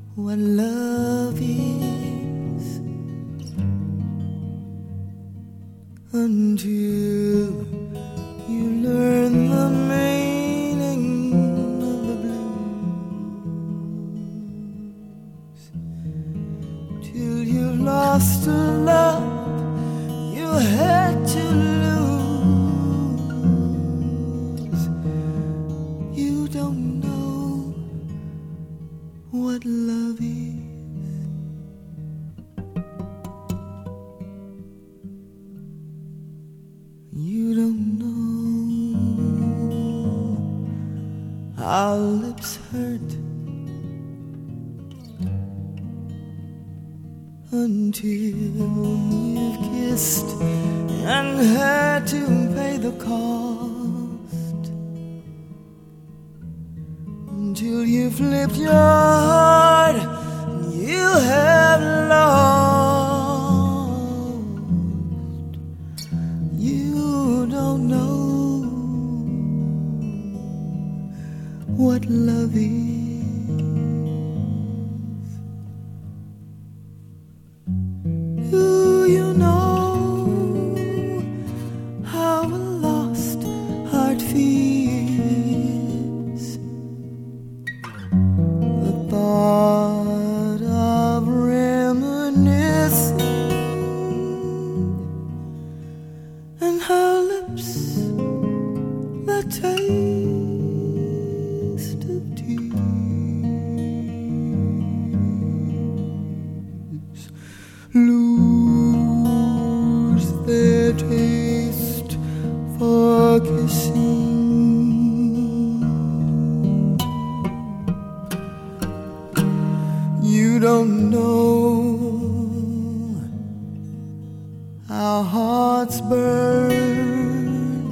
what love is until you learn the meaning of the blues, till you've lost a love you had to lose. You don't know what love is. You don't know how lips hurt until you've kissed and had to pay the cost, until you've flipped your heart and you have lost. You don't know what love is. Do you know how a lost heart feels? The thought of reminiscing and her lips that taste of tears lose their taste for kissing. You don't know how hearts burn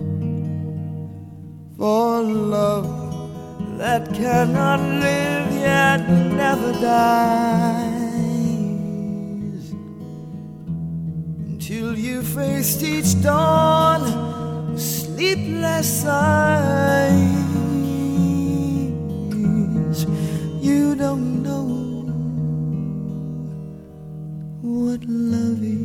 for love that cannot live yet never dies, until you faced each dawn with sleepless eyes. You don't know what love is.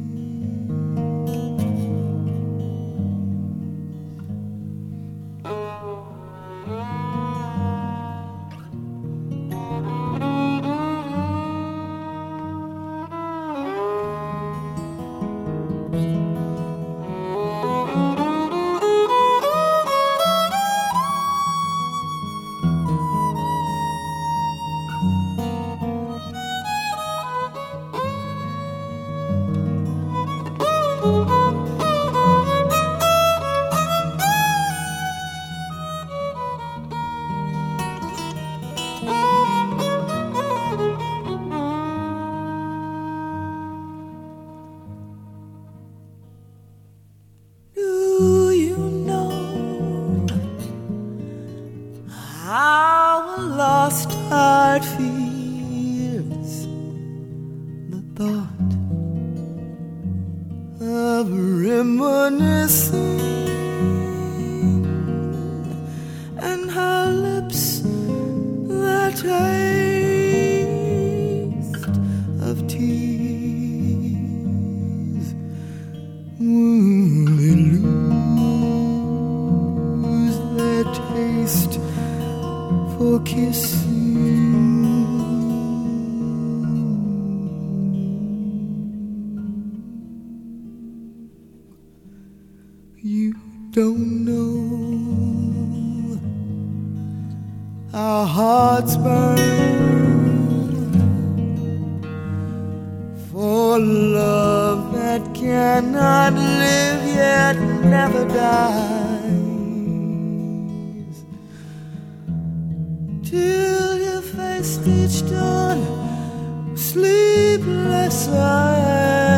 Do you know how a lost heart feels? The thought of reminiscing and her lips that taste of tears. They lose their taste for kissing. You don't know our hearts burn for love that cannot live yet never dies, till you faced each dawn sleepless eyes.